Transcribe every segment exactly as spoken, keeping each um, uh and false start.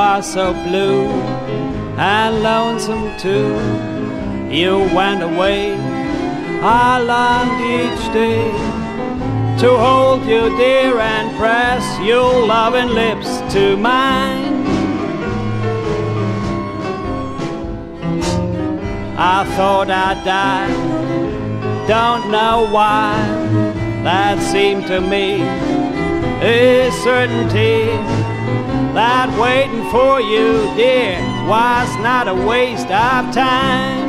are so blue and lonesome too. You went away, I longed each day to hold you dear and press your loving lips to mine. I thought I'd die, don't know why. That seemed to me a certainty, that waiting for you, dear, was not a waste of time.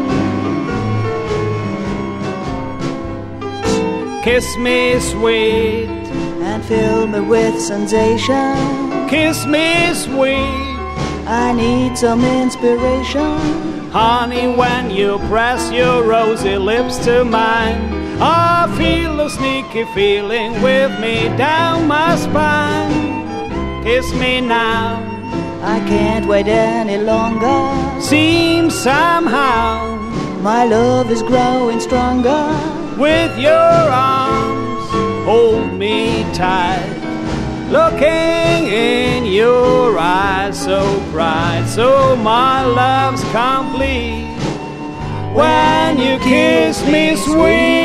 Kiss me sweet and fill me with sensation. Kiss me sweet, I need some inspiration. Honey, when you press your rosy lips to mine, I feel a sneaky feeling with me down my spine. Kiss me now, I can't wait any longer. Seems somehow my love is growing stronger. With your arms, hold me tight, looking in your eyes so bright. So my love's complete when you kiss me sweet.